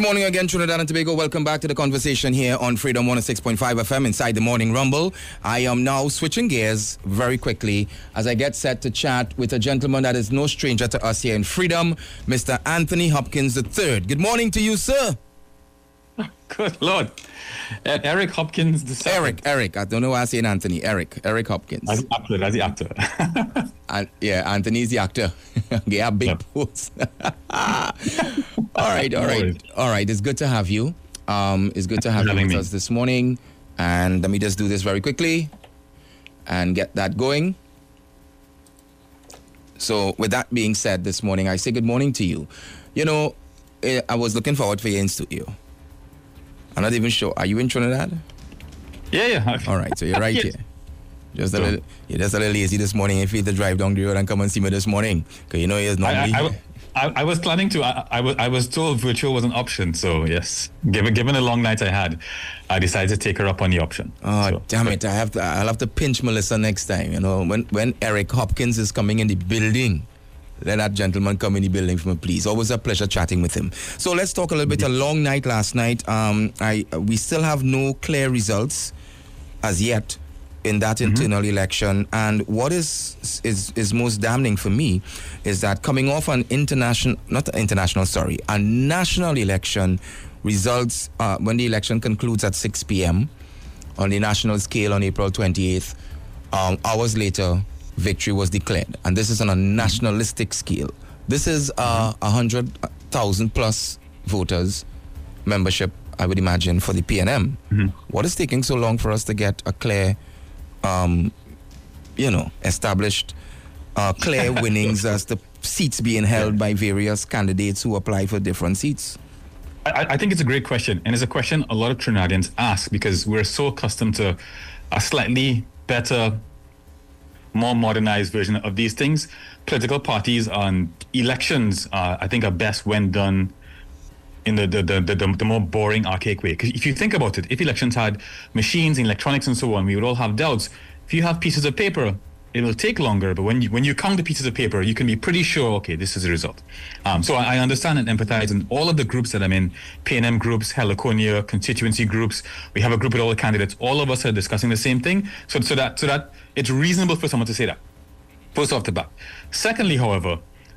morning again, Trinidad and Tobago. Welcome back to the conversation here on Freedom 106.5 FM inside the Morning Rumble. I am now switching gears very quickly as I get set to chat with a gentleman that is no stranger to us here in Freedom, Mr. Anthony Hopkins III. Good morning to you, sir. Good Lord. Eric Hopkins II. Eric. I don't know why I say Anthony. Eric Hopkins. As the actor. And, yeah, Anthony's the actor. Yeah, big post. All right. It's good to have you. It's good to have you with us this morning. And let me just do this very quickly and get that going. So with that being said this morning, I say good morning to you. You know, I was looking forward for you in studio. I'm not even sure. Are you in Trinidad? Yeah. All right, so you're right here. You're just a little lazy this morning. If you had to drive down the road and come and see me this morning, because you know it's normally. I was planning to. I was told virtual was an option. So yes, given the long night I had, I decided to take her up on the option. Oh damn it! I'll have to pinch Melissa next time. You know when Eric Hopkins is coming in the building. Let that gentleman come in the building for me, please. Always a pleasure chatting with him. So let's talk a little bit. A long night last night. We still have no clear results as yet in that internal election. And what is most damning for me is that coming off a national election, results when the election concludes at 6 p.m. on the national scale on April 28th, hours later, victory was declared, and this is on a nationalistic scale. This is 100,000 plus voters membership, I would imagine, for the PNM. What is taking so long for us to get a clear, established, clear winnings as the seats being held by various candidates who apply for different seats? I think it's a great question, and it's a question a lot of Trinidadians ask because we're so accustomed to a slightly better, more modernized version of these things. Political parties on elections, I think, are best when done in the more boring, archaic way. Because if you think about it, if elections had machines, electronics, and so on, we would all have doubts. If you have pieces of paper, it will take longer. But when you count the pieces of paper, you can be pretty sure, okay, this is the result. So I understand and empathize in all of the groups that I'm in, PNM groups, Heliconia, constituency groups. We have a group with all the candidates. All of us are discussing the same thing. So that it's reasonable for someone to say that, first off the bat. Secondly, however,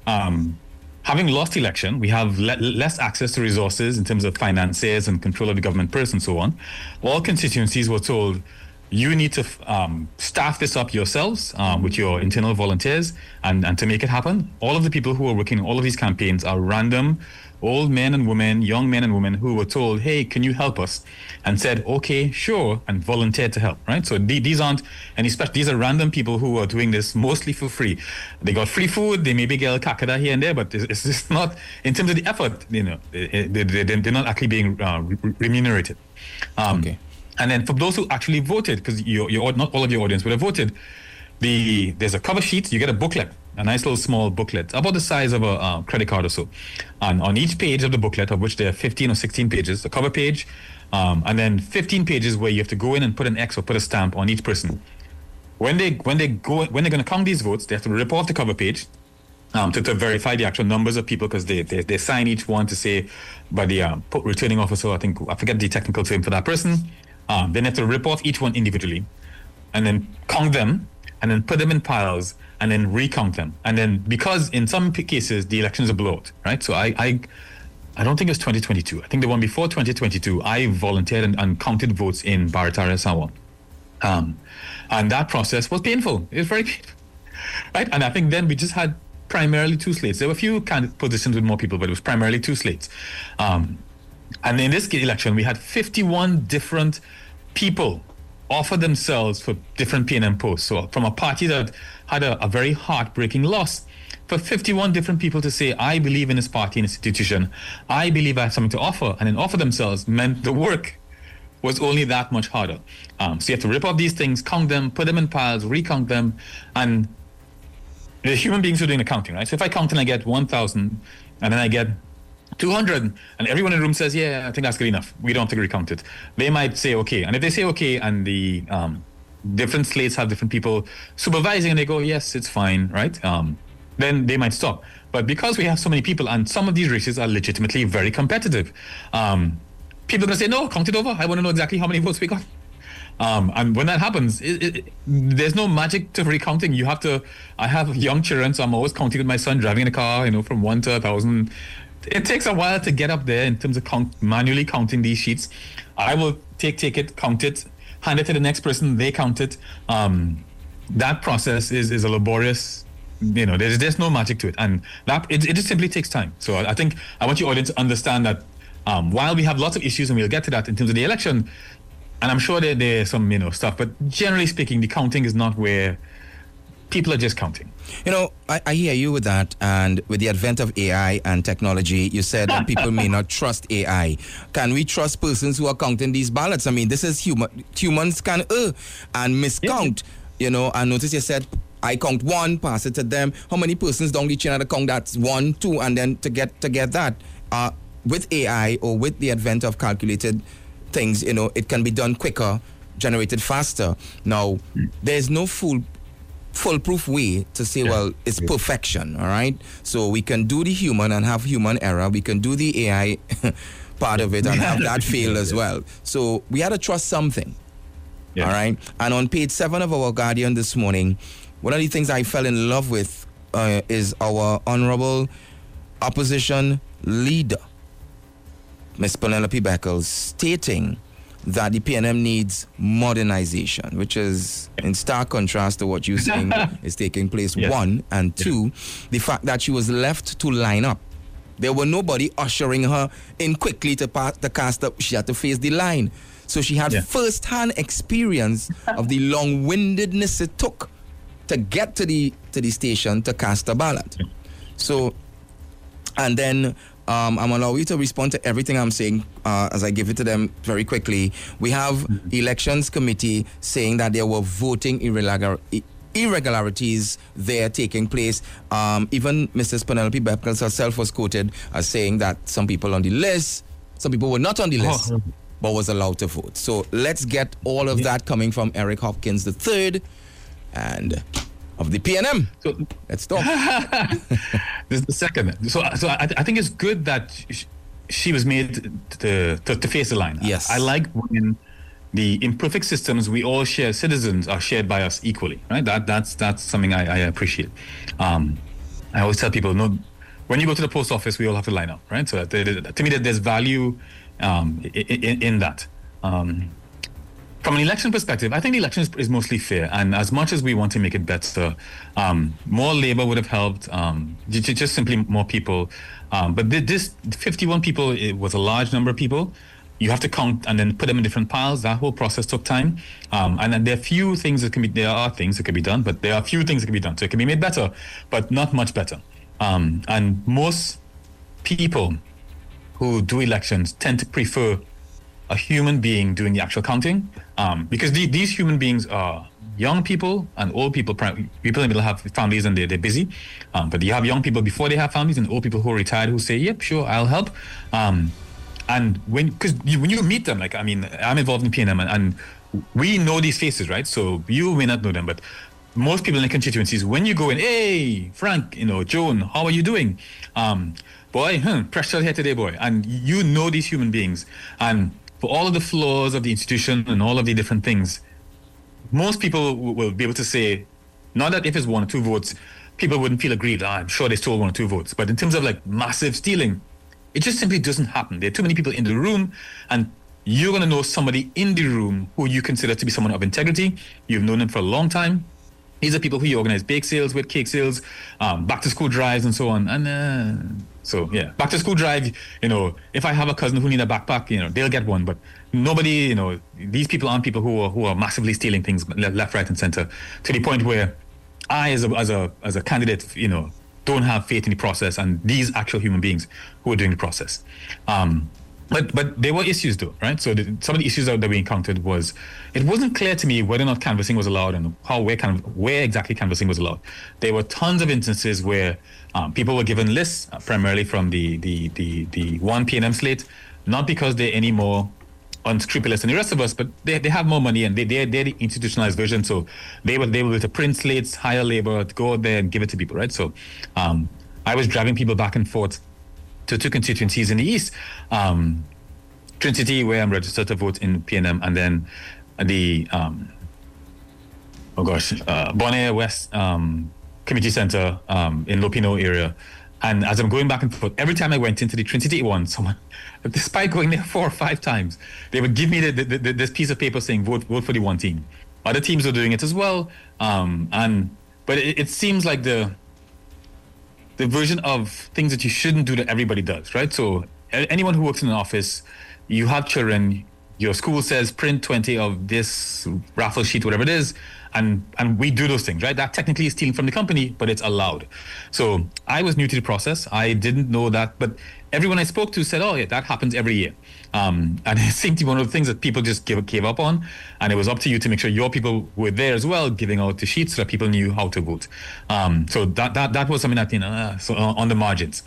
having lost the election, we have less access to resources in terms of finances and control of the government purse and so on. All constituencies were told, you need to staff this up yourselves with your internal volunteers and to make it happen. All of the people who are working on all of these campaigns are random old men and women, young men and women who were told, hey, can you help us? And said, okay, sure, and volunteered to help, right? So these aren't any special, these are random people who are doing this mostly for free. They got free food, they maybe get a kakada here and there, but it's just not, in terms of the effort, they're not actually being remunerated. Okay. And then for those who actually voted, because not all of your audience would have voted, there's a cover sheet, you get a booklet, a nice little small booklet, about the size of a credit card or so. And on each page of the booklet, of which there are 15 or 16 pages, the cover page, and then 15 pages where you have to go in and put an X or put a stamp on each person. When they're going to count these votes, they have to rip off the cover page to verify the actual numbers of people, because they sign each one to say by the returning officer, I forget the technical term for that person. Then they have to rip off each one individually and then count them and then put them in piles and then recount them. And then, because in some cases the elections are blowout, right? So I don't think it was 2022. I think the one before 2022, I volunteered and counted votes in Barataria, Sawa. And that process was painful. It was very painful, right? And I think then we just had primarily two slates. There were a few candidate positions with more people, but it was primarily two slates. And in this election, we had 51 different people offer themselves for different PNM posts. So from a party that had a very heartbreaking loss, for 51 different people to say, I believe in this party and institution, I believe I have something to offer, and then offer themselves, meant the work was only that much harder. So you have to rip off these things, count them, put them in piles, recount them, and the human beings who are doing the counting, right? So if I count and I get 1,000, and then I get 200, and everyone in the room says, yeah, I think that's good enough, we don't have to recount it, they might say okay. And if they say okay, and the different slates have different people supervising, and they go, yes, it's fine, right? then they might stop. But because we have so many people, and some of these races are legitimately very competitive, people are going to say, no, count it over. I want to know exactly how many votes we got. And when that happens, there's no magic to recounting. You have to. I have young children, so I'm always counting with my son driving in a car, from 1 to 1,000. It takes a while to get up there in terms of manually counting these sheets. I will take it, count it, hand it to the next person, they count it. That process is a laborious. There's no magic to it, and that it just simply takes time. So I think I want your audience to understand that while we have lots of issues, and we'll get to that in terms of the election, and I'm sure there's some stuff, but generally speaking, the counting is not where people are just counting. I hear you with that, and with the advent of AI and technology, you said that people may not trust AI. Can we trust persons who are counting these ballots? I mean, this is human. Humans can err and miscount. I notice you said, I count 1, pass it to them. How many persons down the chain are to count that's 1, 2, and then to get that? With AI or with the advent of calculated things, it can be done quicker, generated faster. Now, there's no foolproof way to say, well, it's perfection, all right? So we can do the human and have human error. We can do the AI part of it and have that fail as well. So we had to trust something, all right? And on page 7 of our Guardian this morning, one of the things I fell in love with is our honorable opposition leader, Ms. Penelope Beckles, stating that the PNM needs modernization, which is in stark contrast to what you're saying is taking place, 1, and 2, the fact that she was left to line up. There were nobody ushering her in quickly to cast up. She had to face the line. So she had first-hand experience of the long-windedness it took to get to the station to cast a ballot. So, and then I'm allowing you to respond to everything I'm saying as I give it to them very quickly. We have elections committee saying that there were voting irregularities there taking place. Even Mrs. Penelope Beckles herself was quoted as saying that some people on the list, some people were not on the list, but was allowed to vote. So let's get all of that coming from Eric Hopkins III and of the PNM. So let's talk. This is the second. So I think it's good that she was made to face the line. Yes. I like when the imperfect systems we all share, citizens, are shared by us equally. Right. That's something I appreciate. I always tell people, no, when you go to the post office, we all have to line up. Right. So to me, there's value in that. From an election perspective, I think the election is mostly fair, and as much as we want to make it better, more labor would have helped, just simply more people. But this 51 people, it was a large number of people. You have to count and then put them in different piles. That whole process took time. And then there are few things that there are things that can be done, but there are few things that can be done. So it can be made better, but not much better. And most people who do elections tend to prefer a human being doing the actual counting, because these human beings are young people and old people. People in the middle have families and they're busy, but you have young people before they have families and old people who are retired who say, yep, sure, I'll help. And when you meet them, like, I mean, I'm involved in PNM and we know these faces, right? So you may not know them, but most people in the constituencies, when you go in, hey, Frank, Joan, how are you doing? Boy, pressure here today, boy. And you know these human beings. And for all of the flaws of the institution and all of the different things, most people will be able to say, not that if it's 1 or 2 votes, people wouldn't feel aggrieved. I'm sure they stole 1 or 2 votes. But in terms of like massive stealing, it just simply doesn't happen. There are too many people in the room, and you're going to know somebody in the room who you consider to be someone of integrity. You've known them for a long time. These are people who you organize bake sales with, cake sales, back to school drives and so on. And so, yeah, back to school drive, if I have a cousin who need a backpack, they'll get one. But nobody, these people aren't people who are massively stealing things left, right, and center, to the point where I, as a candidate, don't have faith in the process and these actual human beings who are doing the process. But there were issues though, right? So some of the issues that we encountered was, it wasn't clear to me whether or not canvassing was allowed and where exactly canvassing was allowed. There were tons of instances where people were given lists, primarily from the one PNM slate, not because they're any more unscrupulous than the rest of us, but they have more money and they're the institutionalized version. So they were able to print slates, hire labor, to go out there and give it to people, right? So I was driving people back and forth to two constituencies in the East. Trinity, where I'm registered to vote in PNM, and then the Bonaire West Community Center in Lopino area. And as I'm going back and forth, every time I went into the Trinity one, someone, despite going there 4 or 5 times, they would give me this piece of paper saying vote for the one team. Other teams are doing it as well, but it seems like the version of things that you shouldn't do that everybody does, right? So anyone who works in an office, you have children, your school says print 20 of this raffle sheet, whatever it is, and we do those things, right? That technically is stealing from the company, but it's allowed. So I was new to the process. I didn't know that, but everyone I spoke to said, oh yeah, that happens every year. And it seemed to be one of the things that people just gave up on, and it was up to you to make sure your people were there as well, giving out the sheets so that people knew how to vote. So that was something that, so on the margins.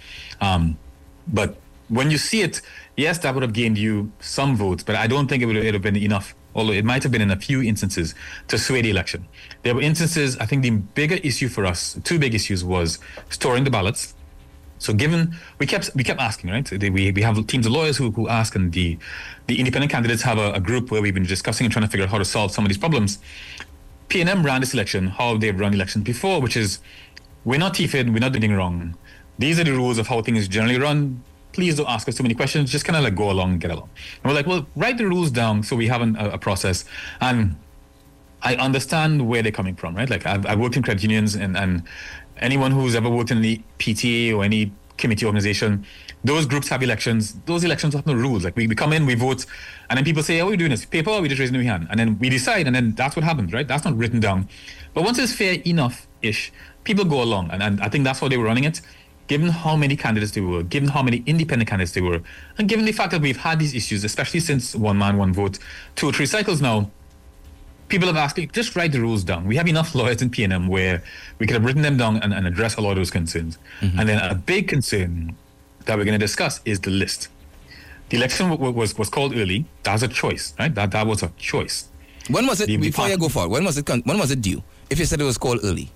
But when you see it, yes, that would have gained you some votes, but I don't think it would have been enough, although it might have been in a few instances to sway the election. There were instances, I think the bigger issue for us, 2 big issues, was storing the ballots. So given, we kept asking, right? We have teams of lawyers who ask, and the independent candidates have a group where we've been discussing and trying to figure out how to solve some of these problems. PNM ran this election how they've run elections before, which is, we're not TFID, we're not doing anything wrong. These are the rules of how things generally run. Please don't ask us too many questions. Just kind of like go along and get along. And we're like, well, write the rules down so we have a process. And I understand where they're coming from, right? Like I've worked in credit unions, and anyone who's ever worked in the PTA or any committee organization, those groups have elections. Those elections have no rules. Like we come in, we vote, and then people say, how are we doing this? Paper, or we just raising our hand? And then we decide, and then that's what happens, right? That's not written down. But once it's fair enough-ish, people go along. And I think that's how they were running it. Given how many candidates there were, given how many independent candidates there were, and given the fact that we've had these issues, especially since one man, one vote, 2 or 3 cycles now, people have asked, just write the rules down. We have enough lawyers in PNM where we could have written them down and address a lot of those concerns. Mm-hmm. And then a big concern that we're going to discuss is the list. The election was called early. That was a choice, right? That was a choice. When was it, before you go forward, when was it due? If you said it was called early?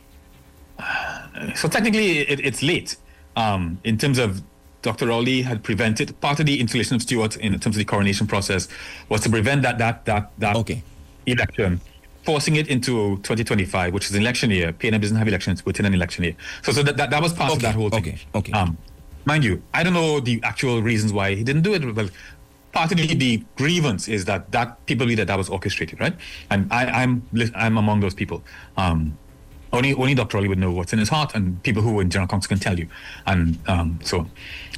So technically, it's late. In terms of Dr. Rowley had prevented, part of the installation of Stewart in terms of the coronation process was to prevent that election, forcing it into 2025, which is an election year. PNM doesn't have elections within an election year. So that was part of that whole thing. Okay. Mind you, I don't know the actual reasons why he didn't do it, but part of the grievance is that people believe that was orchestrated, right? And I'm among those people. Only Dr. Rowley would know what's in his heart, and people who are in General Council can tell you. And so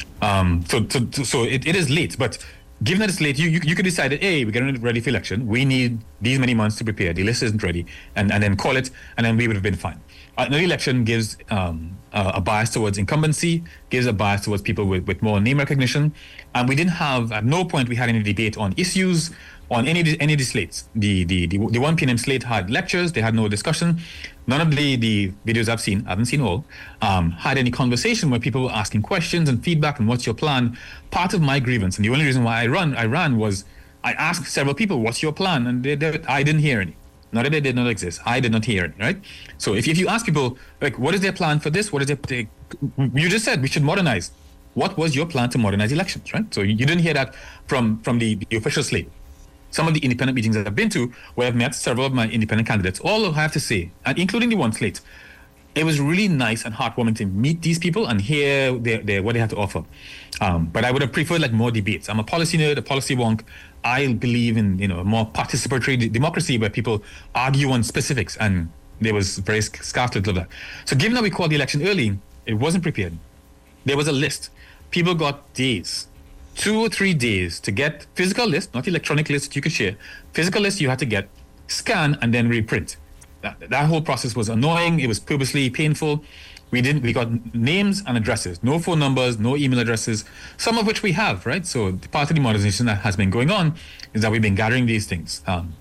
it is late. But given that it's late, you could decide that, hey, we're getting ready for election. We need these many months to prepare. The list isn't ready, and then call it, and then we would have been fine. Another election gives a bias towards incumbency, gives a bias towards people with more name recognition. And we didn't have, at no point we had any debate on issues, on any of the slates. The one PNM slate had lectures, they had no discussion. None of the videos I've seen, I haven't seen all, had any conversation where people were asking questions and feedback and what's your plan. Part of my grievance, and the only reason why I ran was I asked several people, what's your plan? And I didn't hear any. Not that they did not exist. I did not hear it, right? So if you ask people, like, what is their plan for this? What is their... You just said we should modernize. What was your plan to modernize elections, right? So you didn't hear that from the official slate. Some of the independent meetings that I've been to, where I've met several of my independent candidates, all I have to say, and including the one slate, it was really nice and heartwarming to meet these people and hear what they have to offer. But I would have preferred like more debates. I'm a policy nerd, a policy wonk. I believe in a more participatory democracy where people argue on specifics, and there was very scarcely of that. So given that we called the election early, it wasn't prepared. There was a list. People got days, 2 or 3 days to get physical list, not electronic list that you could share. Physical list you had to get, scan, and then reprint. That whole process was annoying. It was purposely painful. We got names and addresses, no phone numbers, no email addresses, some of which we have, right? So part of the modernization that has been going on is that we've been gathering these things.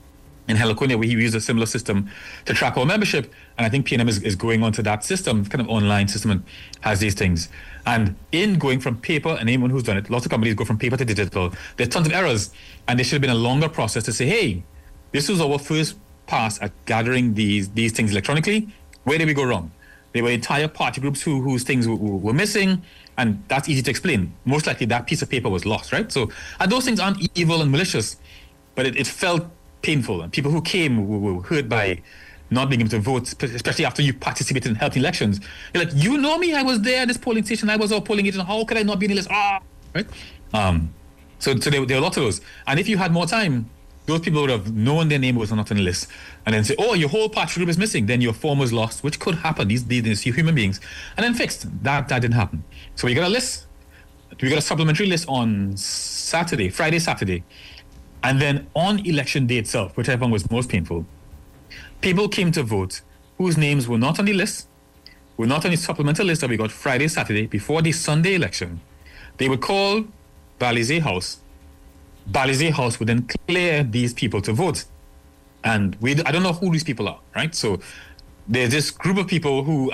in Heliconia, we use a similar system to track our membership. And I think PNM is going onto that system, kind of online system, and has these things. And in going from paper, and anyone who's done it, lots of companies go from paper to digital, there's tons of errors. And there should have been a longer process to say, hey, this was our first pass at gathering these things electronically. Where did we go wrong? There were entire party groups whose things were missing, and that's easy to explain. Most likely that piece of paper was lost, right? So, and those things aren't evil and malicious, but it felt painful, and people who came were hurt by not being able to vote, especially after you participated in health elections. You're like, you know me, I was there at this polling station, I was all polling agent, how could I not be in the list? Right? So there were lots of those. And if you had more time, those people would have known their name was not on the list, and then say, oh, your whole party group is missing, then your form was lost, which could happen, these human beings, and then fixed. That didn't happen. So we got a list. We got a supplementary list on Friday, Saturday. And then on election day itself, which I found was most painful, people came to vote whose names were not on the list, were not on the supplemental list that we got Friday, Saturday, before the Sunday election. They would call Balize House. Balize House would then clear these people to vote. And I don't know who these people are, right? So there's this group of people who,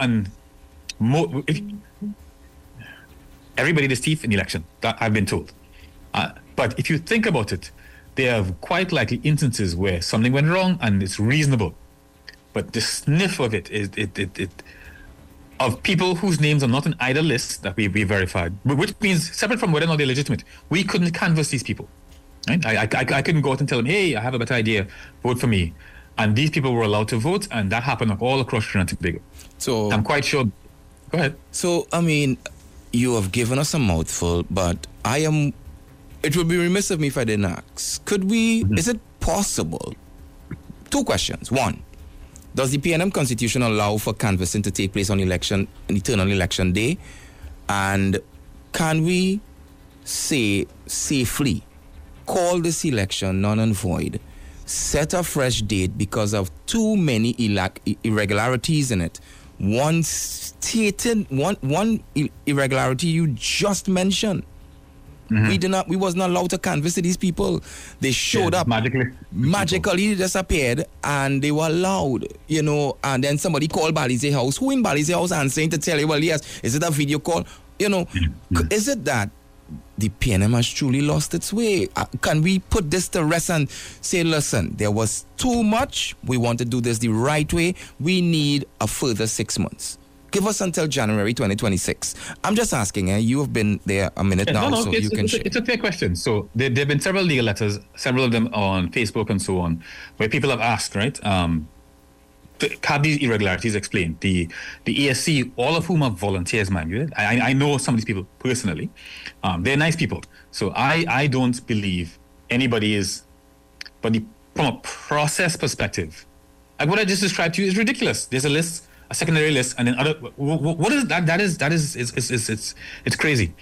everybody is thief in the election, that I've been told. But if you think about it, there are quite likely instances where something went wrong and it's reasonable. But the sniff of it is of people whose names are not in either list that we verified, which means separate from whether or not they're legitimate, we couldn't canvass these people. Right? I couldn't go out and tell them, hey, I have a better idea, vote for me. And these people were allowed to vote, and that happened all across Trinidad and Tobago. So I'm quite sure. Go ahead. So, I mean, you have given us a mouthful, but it would be remiss of me if I didn't ask. Is it possible? Two questions. One, does the PNM Constitution allow for canvassing to take place on eternal election day? And can we say safely, call this election null and void, set a fresh date because of too many irregularities in it? One irregularity you just mentioned. Mm-hmm. We was not allowed to canvass these people. They showed up magically disappeared, and they were allowed, and then somebody called Balize House. Who in Balize House answering to tell you, well, yes, is it a video call? Is it that the PNM has truly lost its way? Can we put this to rest and say, listen, there was too much. We want to do this the right way. We need a further 6 months. Give us until January 2026. I'm just asking, you have been there a minute now, so you can share. It's a fair question. So there have been several legal letters, several of them on Facebook and so on, where people have asked, right, to have these irregularities explained. The ESC, all of whom are volunteers, mind you. I know some of these people personally. They're nice people. So I don't believe anybody is, but from a process perspective, like what I just described to you is ridiculous. There's a list, a secondary list, and then other. What is that? That is it's crazy.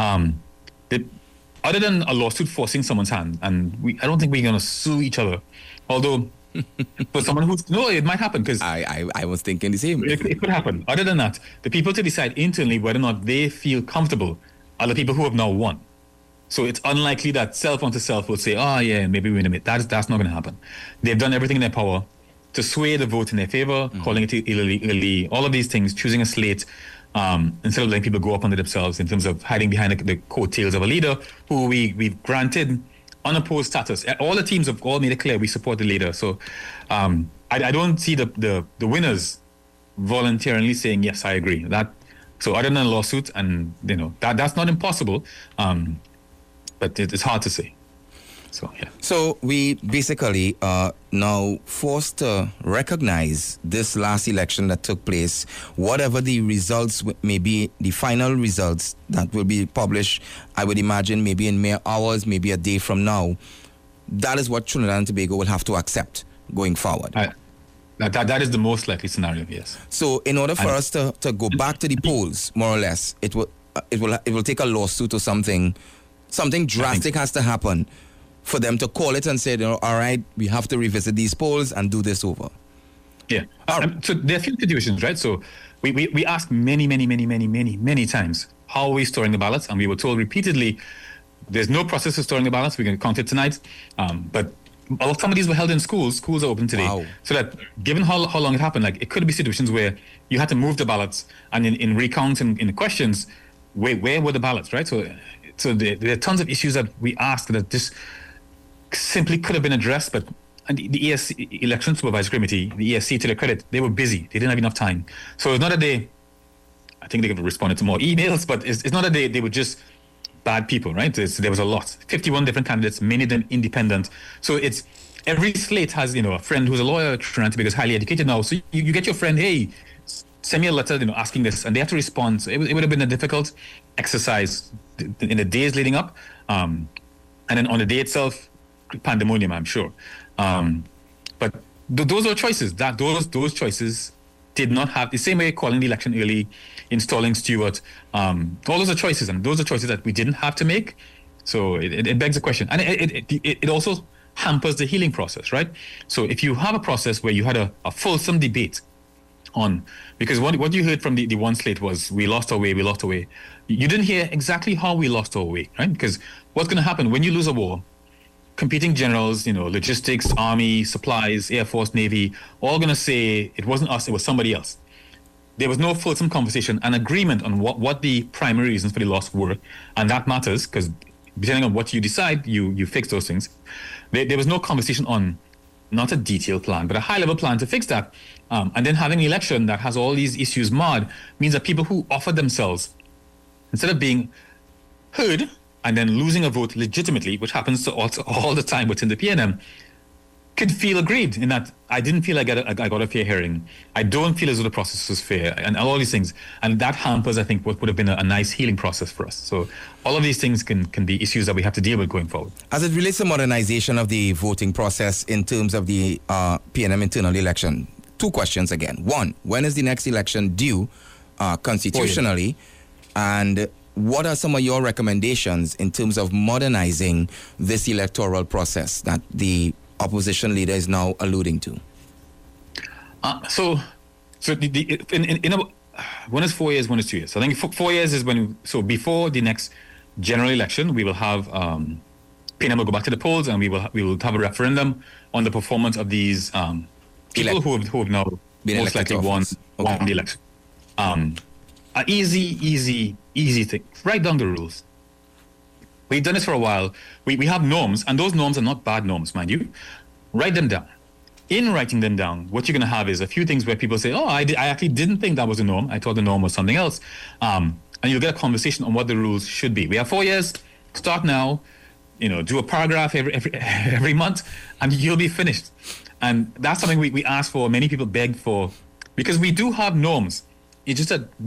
Other than a lawsuit forcing someone's hand, and I don't think we're gonna sue each other. Although, for someone it might happen because I was thinking the same. It could happen. Other than that, the people to decide internally whether or not they feel comfortable are the people who have now won. So it's unlikely that self unto self will say, oh yeah, maybe we win a bit. That's not going to happen. They've done everything in their power to sway the vote in their favor, calling it illegally, all of these things, choosing a slate, instead of letting people go up under themselves in terms of hiding behind the coattails of a leader who we've granted unopposed status. All the teams have all made it clear we support the leader. So I don't see the winners voluntarily saying, yes, I agree. So other than a lawsuit, and that's not impossible, but it's hard to say. So, yeah. So we basically are now forced to recognize this last election that took place, whatever the results may be, the final results that will be published, I would imagine maybe in mere hours, maybe a day from now. That is what Trinidad and Tobago will have to accept going forward. That is the most likely scenario, yes. So in order for us to go back to the polls, more or less, it will take a lawsuit or something drastic has to happen for them to call it and say, all right, we have to revisit these polls and do this over. Yeah. So there are a few situations, right? So we asked many times, how are we storing the ballots? And we were told repeatedly, there's no process of storing the ballots. We're going to count it tonight. But some of these were held in schools. Schools are open today. Wow. So that given how long it happened, like it could be situations where you had to move the ballots, and in recounts and in the questions, where were the ballots, right? So there are tons of issues that we asked that just simply could have been addressed, but and the ESC Election Supervisory Committee, the ESC, to their credit, they were busy. They didn't have enough time. So it's not that I think they could have responded to more emails, but it's not that they were just bad people, right? There was a lot, 51 different candidates, many of them independent. So it's every slate has, a friend who's a lawyer trying to be highly educated now. So you get your friend, hey, send me a letter, asking this, and they have to respond. So it would have been a difficult exercise in the days leading up, and then on the day itself, pandemonium, I'm sure. But those are choices. Those choices did not have the same way calling the election early, installing Stewart. All those are choices, and those are choices that we didn't have to make. So it begs a question, and it also hampers the healing process, right? So if you have a process where you had a fulsome debate on, because what you heard from the one slate was we lost our way. You didn't hear exactly how we lost our way, right? Because what's going to happen when you lose a war? Competing generals, logistics, army, supplies, Air Force, Navy, all going to say it wasn't us, it was somebody else. There was no fulsome conversation and agreement on what the primary reasons for the loss were. And that matters because depending on what you decide, you fix those things. There was no conversation on not a detailed plan, but a high-level plan to fix that. And then having an election that has all these issues marred means that people who offered themselves, instead of being heard, and then losing a vote legitimately, which happens to all the time within the PNM, could feel aggrieved in that I didn't feel I got a fair hearing. I don't feel as though the process was fair, and all these things. And that hampers, I think, what would have been a nice healing process for us. So all of these things can be issues that we have to deal with going forward. As it relates to modernization of the voting process in terms of the PNM internal election, two questions again. One, when is the next election due constitutionally? And what are some of your recommendations in terms of modernizing this electoral process that the opposition leader is now alluding to? One is 4 years, one is 2 years. So I think 4 years is before the next general election, we will have PNM will go back to the polls, and we will have a referendum on the performance of these people who have now most likely won the election. An easy thing. Write down the rules. We've done this for a while. We have norms, and those norms are not bad norms, mind you. Write them down. In writing them down, what you're going to have is a few things where people say, oh, I actually didn't think that was a norm. I thought the norm was something else. And you'll get a conversation on what the rules should be. We have 4 years. Start now. Do a paragraph every month, and you'll be finished. And that's something we ask for. Many people beg for, because we do have norms. It's just that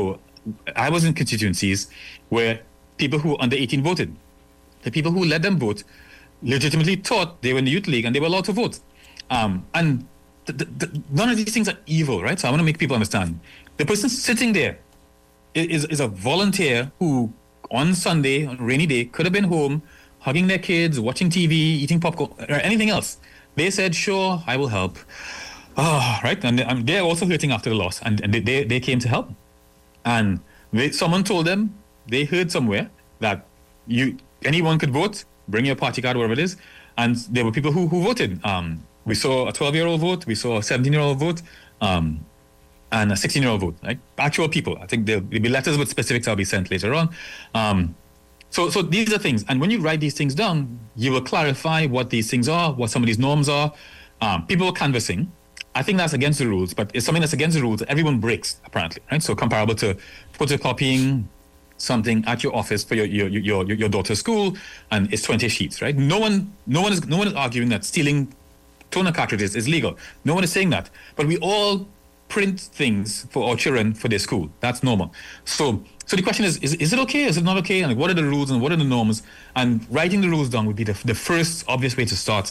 I was in constituencies where people who were under 18 voted. The people who let them vote legitimately thought they were in the youth league and they were allowed to vote. And none of these things are evil, right? So I want to make people understand. The person sitting there is a volunteer who, on Sunday, on a rainy day, could have been home, hugging their kids, watching TV, eating popcorn, or anything else. They said, sure, I will help. Oh, right? And they're also hurting after the loss. And they came to help. And someone told them, they heard somewhere that anyone could vote, bring your party card, whatever it is. And there were people who voted. We saw a 12-year-old vote, we saw a 17-year-old vote, and a 16-year-old vote, right? Actual people. I think there'll be letters with specifics I'll be sent later on. So these are things. And when you write these things down, you will clarify what these things are, what some of these norms are. People are canvassing. I think that's against the rules, but it's something that's against the rules that everyone breaks, apparently, right? So comparable to photocopying something at your office for your daughter's school, and it's 20 sheets, right? No one is arguing that stealing toner cartridges is legal. No one is saying that. But we all print things for our children for their school. That's normal. So the question is it okay? Is it not okay? And what are the rules and what are the norms? And writing the rules down would be the first obvious way to start.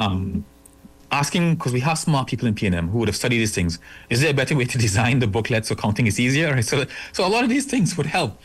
Asking, because we have smart people in PNM who would have studied these things, is there a better way to design the booklet so counting is easier? Right? So a lot of these things would help.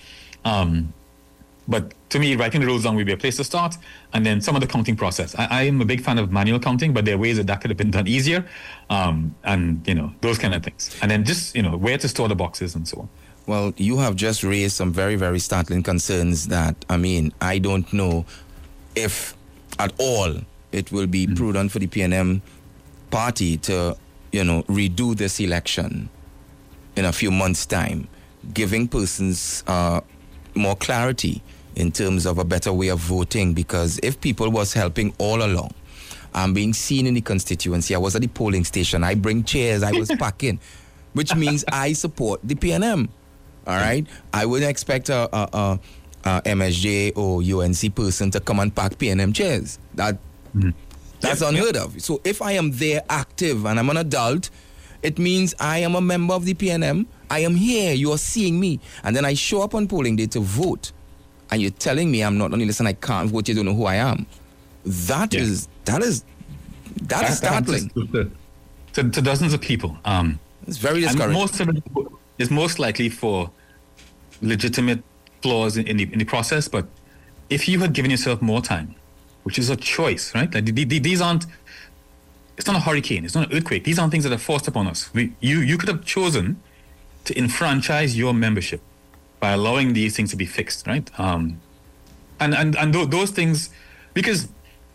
But to me, writing the rules down would be a place to start. And then some of the counting process. I am a big fan of manual counting, but there are ways that could have been done easier. And, those kind of things. And then just, where to store the boxes and so on. Well, you have just raised some very, very startling concerns that, I don't know if at all it will be prudent for the PNM party to, redo this election in a few months' time, giving persons more clarity in terms of a better way of voting. Because if people was helping all along, I'm being seen in the constituency, I was at the polling station, I bring chairs, I was packing, which means I support the PNM. All right? I wouldn't expect a MSJ or UNC person to come and pack PNM chairs. That's unheard of. So if I am there active and I'm an adult, it means I am a member of the PNM. I am here. You are seeing me. And then I show up on polling day to vote. And you're telling me I'm not on the list and I can't vote. You don't know who I am. That is startling. To dozens of people. It's very discouraging. Most of it is most likely for legitimate flaws in the process. But if you had given yourself more time, which is a choice, right? Like these aren't. It's not a hurricane. It's not an earthquake. These aren't things that are forced upon us. You could have chosen to enfranchise your membership by allowing these things to be fixed, right? Those things, because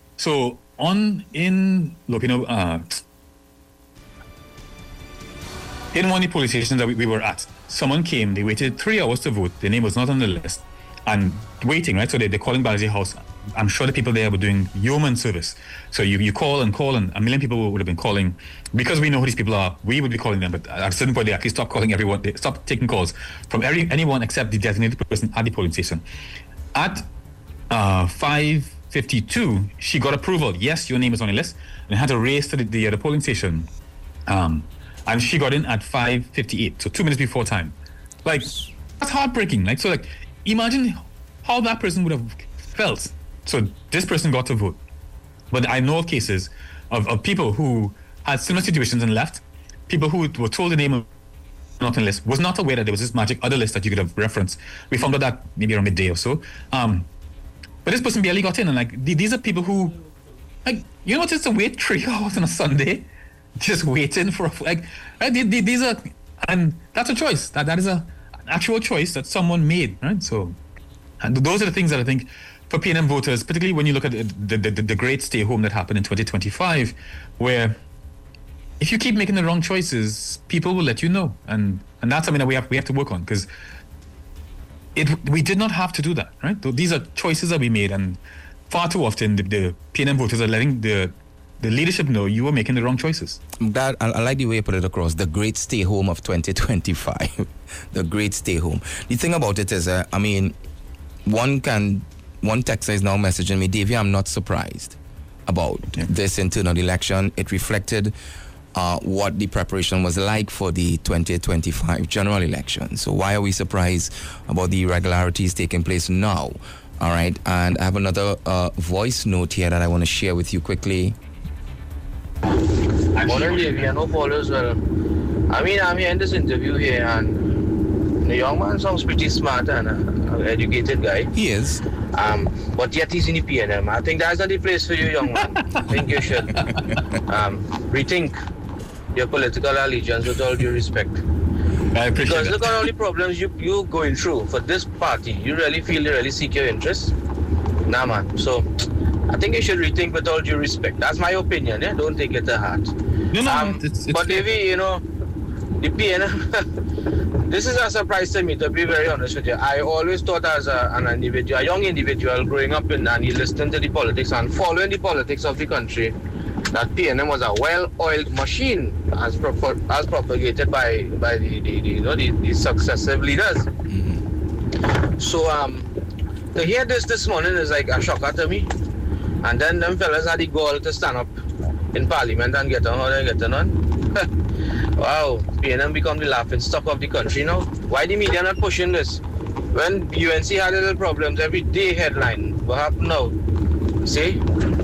in one of the police stations that we were at, someone came. They waited 3 hours to vote. Their name was not on the list, and waiting, right? So they're calling Balaji House. I'm sure the people there were doing yeoman service. So you call, and a million people would have been calling. Because we know who these people are, we would be calling them. But at a certain point, they actually stopped calling everyone. They stopped taking calls from anyone except the designated person at the polling station. At 5:52, she got approval. Yes, your name is on the list. And had to race to the polling station. And she got in at 5:58, so 2 minutes before time. Like, that's heartbreaking. Imagine how that person would have felt. So this person got to vote. But I know of cases of people who had similar situations and left. People who were told the name of not on the list, was not aware that there was this magic other list that you could have referenced. We found out that maybe around midday or so. But this person barely got in. And these are people who, you know what, it's to wait 3 hours on a Sunday, just waiting for these are, and that's a choice. That is an actual choice that someone made, right? So, and those are the things that I think for PNM voters, particularly when you look at the great stay home that happened in 2025, where if you keep making the wrong choices, people will let you know, and that's something that we have to work on, because we did not have to do that, right? These are choices that we made, and far too often the PNM voters are letting the leadership know you are making the wrong choices. That I like the way you put it across. The great stay home of 2025, the great stay home. The thing about it is, one texter is now messaging me, Davey, I'm not surprised about this internal election. It reflected what the preparation was like for the 2025 general election. So why are we surprised about the irregularities taking place now? All right, and I have another voice note here that I want to share with you quickly. Morning, Davey. I know Paul as well. I'm hearing this interview here, and the young man sounds pretty smart and an educated guy. He is. But yet he's in the PNM. I think that's not the place for you, young man. I think you should rethink your political allegiance with all due respect. I appreciate Because look at all the problems you're going through. For this party, you really feel they really seek your interest? Nah, man. So I think you should rethink with all due respect. That's my opinion. Don't take it to heart. No, it's but Davey, the PNM, this is a surprise to me, to be very honest with you. I always thought as a young individual growing up and listening to the politics and following the politics of the country, that PNM was a well-oiled machine as propagated by the successive leaders. Mm-hmm. So to hear this morning is like a shocker to me. And then them fellas had the gall to stand up in Parliament and get on how they're getting on. Wow, PNM become the laughing stock of the country now. Why the media not pushing this? When UNC had little problems, every day headline. What happened now? See?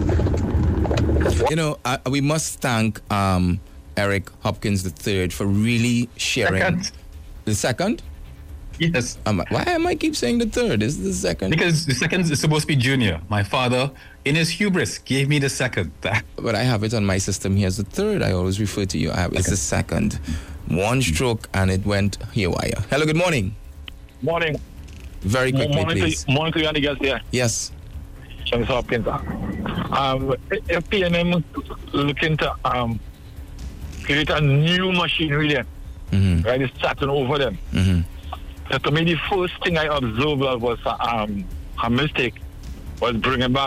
We must thank Eric Hopkins III for really sharing. Second. The second? Yes. Why am I keep saying the third? Is the second? Because the second is supposed to be junior. My father, in his hubris, gave me the second. But I have it on my system here as the third. I always refer to you. It's the second. One stroke and it went haywire. Hello, good morning. Morning. Very quickly, please. Morning to you and the guests here. Yes. James Hopkins. if PNM looking to create a new machinery then, right, it's starting over them. So to me, the first thing I observed was a mistake, was bringing back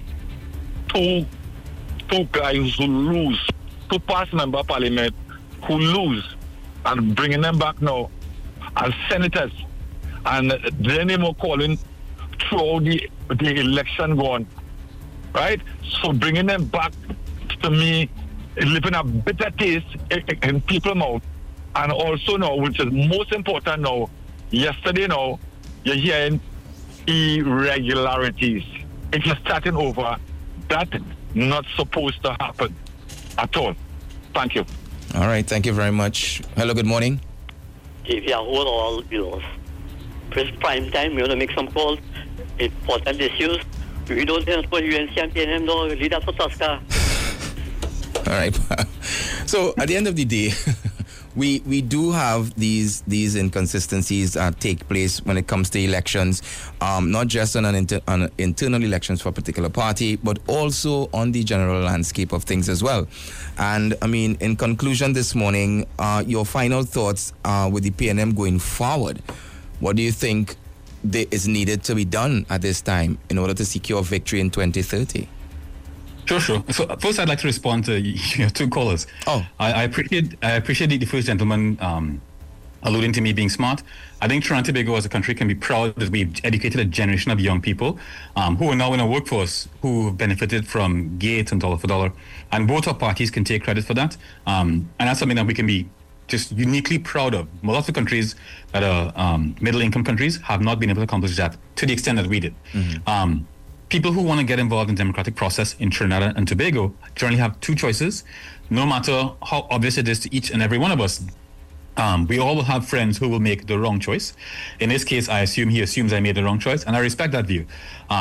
two guys who lose, two past member of parliament who lose, and bringing them back now as senators, and then they were calling throughout the election going, right? So bringing them back, to me, leaving a bitter taste in people's mouth. And also now, which is most important now, yesterday now, you're hearing irregularities. If you're starting over, that's not supposed to happen at all. Thank you. All right, thank you very much. Hello, good morning. If you hold all, press prime time, you want to make some calls, important issues. We don't tell for UNC and PNM, no, lead up for Tosca. All right. So at the end of the day, we do have these inconsistencies take place when it comes to elections, not just on internal elections for a particular party, but also on the general landscape of things as well. And I mean, in conclusion this morning, your final thoughts with the PNM going forward. What do you think is needed to be done at this time in order to secure victory in 2030? Sure. So first, I'd like to respond to your two callers. Oh, I appreciate the first gentleman alluding to me being smart. I think Trinidad and Tobago as a country can be proud that we've educated a generation of young people who are now in a workforce who have benefited from GATE and dollar for dollar, and both our parties can take credit for that. And that's something that we can be just uniquely proud of. Most of the countries that are middle-income countries have not been able to accomplish that to the extent that we did. People who want to get involved in the democratic process in Trinidad and Tobago generally have two choices, no matter how obvious it is to each and every one of us. We all will have friends who will make the wrong choice. In this case, I assume he assumes I made the wrong choice, and I respect that view.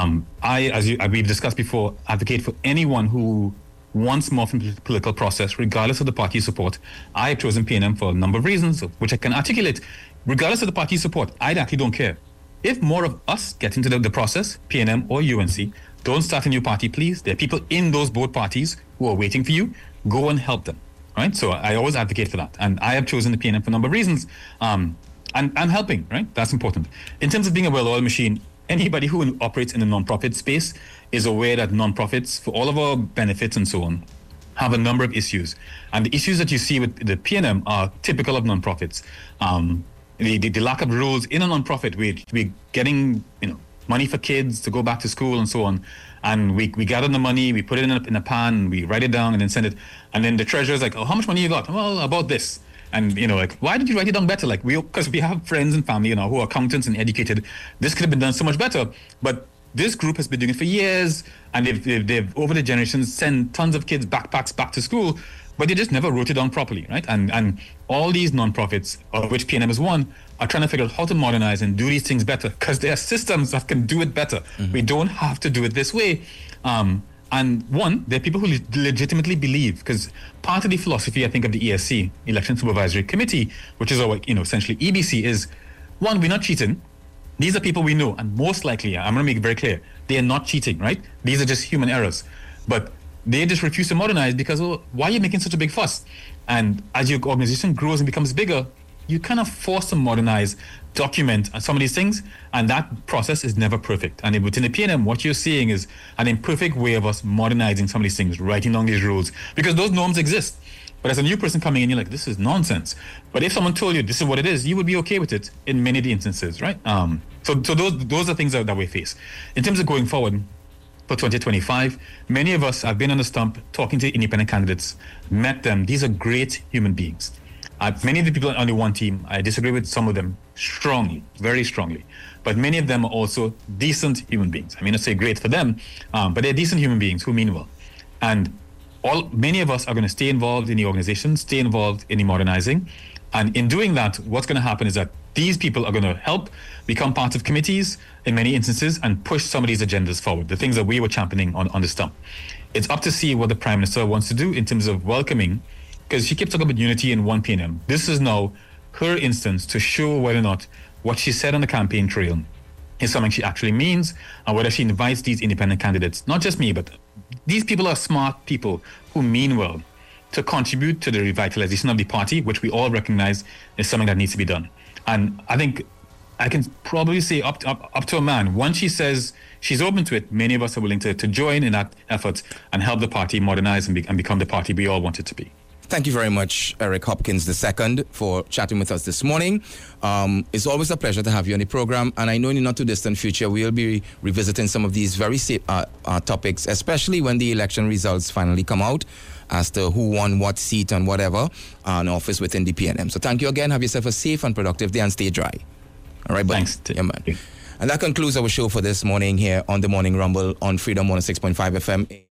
We've discussed before, advocate for anyone who wants more from the political process, regardless of the party support. I have chosen PNM for a number of reasons, which I can articulate. Regardless of the party support, I actually don't care. If more of us get into the process, PNM or UNC, don't start a new party, please. There are people in those both parties who are waiting for you. Go and help them. Right? So I always advocate for that. And I have chosen the PNM for a number of reasons. And helping, right? That's important. In terms of being a well-oiled machine, anybody who operates in the non-profit space is aware that non-profits, for all of our benefits and so on, have a number of issues. And the issues that you see with the PNM are typical of non-profits. The lack of rules in a non-profit, we're getting money for kids to go back to school and so on, and we gather the money, we put it in a pan, we write it down and then send it, and then the treasurer's like, oh, how much money you got? Well, about this. And why did you write it down better? Because we have friends and family who are accountants and educated. This could have been done so much better, but this group has been doing it for years, and they've over the generations sent tons of kids backpacks back to school, but they just never wrote it down properly, right? And all these non-profits, of which PNM is one, are trying to figure out how to modernize and do these things better, because there are systems that can do it better. We don't have to do it this way. And one, there are people who legitimately believe, because part of the philosophy, I think, of the ESC, Election Supervisory Committee, which is our, essentially EBC, is one, we're not cheating. These are people we know, and most likely, I'm going to make it very clear, they are not cheating, right? These are just human errors. But they just refuse to modernize because, why are you making such a big fuss? And as your organization grows and becomes bigger, you kind of force to modernize, document some of these things, and that process is never perfect. And within the PNM, what you're seeing is an imperfect way of us modernizing some of these things, writing down these rules, because those norms exist. But as a new person coming in, you're like, this is nonsense. But if someone told you this is what it is, you would be okay with it in many of the instances, right? So those are things that we face. In terms of going forward, for 2025, many of us have been on the stump talking to independent candidates, met them. These are great human beings. Many of the people on the one team, I disagree with some of them strongly, very strongly. But many of them are also decent human beings. I mean, I say great for them, but they're decent human beings who mean well. And many of us are going to stay involved in the organization, stay involved in the modernizing. And in doing that, what's going to happen is that these people are going to help become part of committees in many instances and push some of these agendas forward, the things that we were championing on the stump. It's up to see what the Prime Minister wants to do in terms of welcoming, because she keeps talking about unity in one PNM. This is now her instance to show whether or not what she said on the campaign trail is something she actually means, and whether she invites these independent candidates, not just me, but these people are smart people who mean well to contribute to the revitalization of the party, which we all recognize is something that needs to be done. And I think I can probably say up to a man, once she says she's open to it, many of us are willing to join in that effort and help the party modernize and become the party we all want it to be. Thank you very much, Eric Hopkins II, for chatting with us this morning. It's always a pleasure to have you on the program, and I know in the not too distant future we'll be revisiting some of these very topics, especially when the election results finally come out as to who won what seat and whatever an office within the PNM. So thank you again. Have yourself a safe and productive day and stay dry. All right, buddy? Thanks. Yeah, man. And that concludes our show for this morning here on the Morning Rumble on Freedom 106.5 FM.